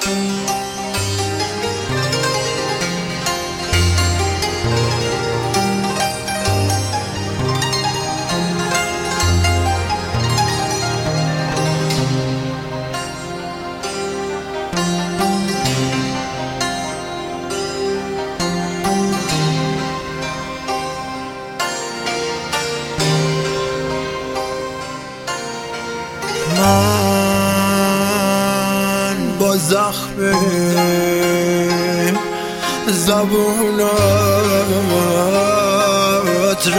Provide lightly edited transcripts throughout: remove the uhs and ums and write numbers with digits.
من با زخم زبونات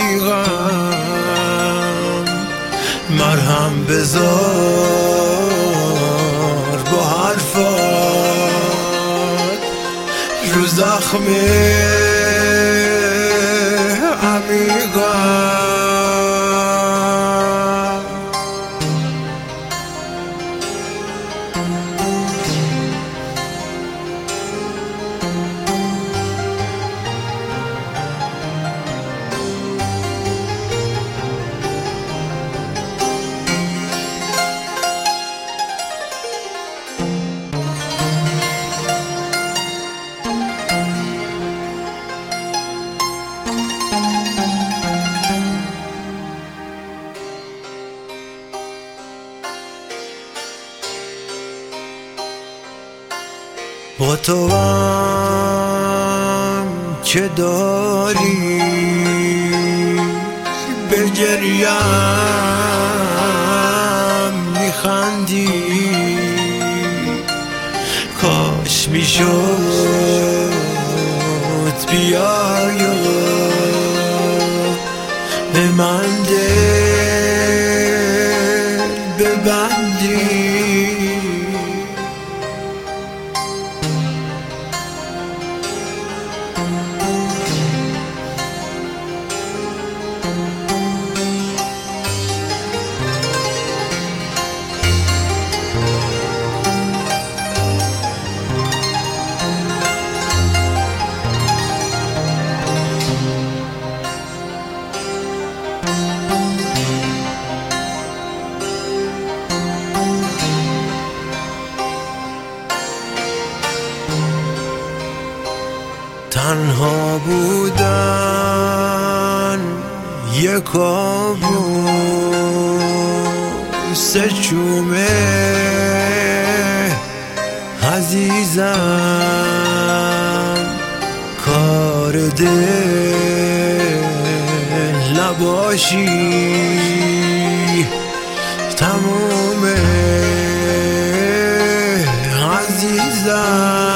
رفیقم، مرهم بذار با حرفات رو زخم عمیقم. با تو هم که داری به گریم میخندی، کاش میشد بیای و به من دل ببندی. تنها بودن یک کابوس چومه عزیزم، کار دل نباشی تمومه عزیزم.